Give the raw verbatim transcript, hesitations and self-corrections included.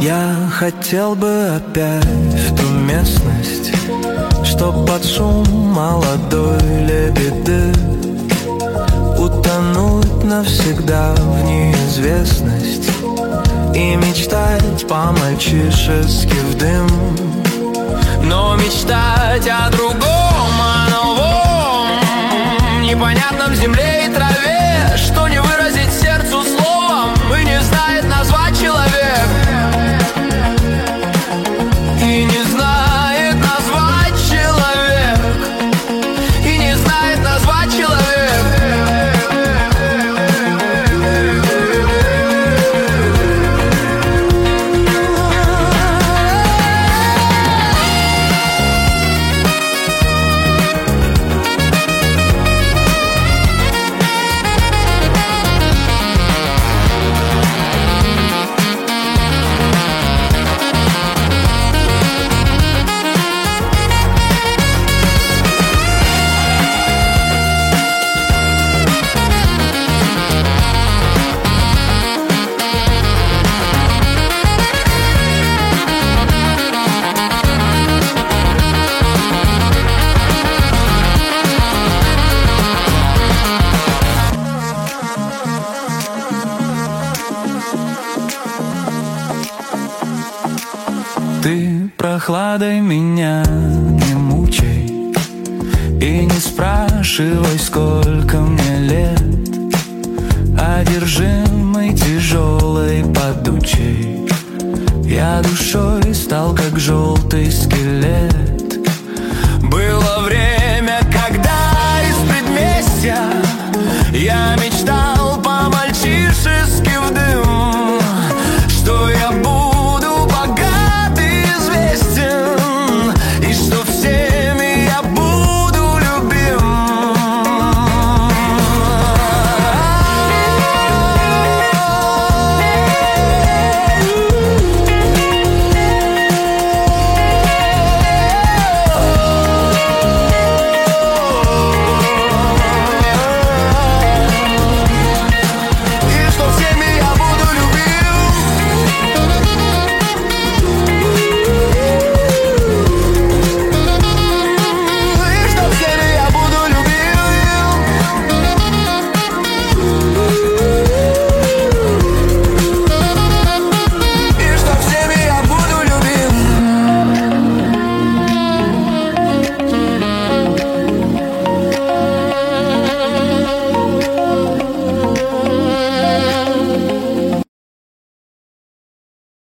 Я хотел бы опять в ту местность, чтоб под шум молодой лебеды утонуть навсегда в неизвестность и мечтать по-мальчишески в дым. Но мечтать о другом, о новом, непонятном земле и траве, что не выразить сердцу словом и не знает назвать человек. И не знает назвать человек. И не знает назвать человек. Ты прохладой меня не мучай и не спрашивай, сколько мне лет. Одержимый тяжелой подучей, я душой стал как желтый скелет.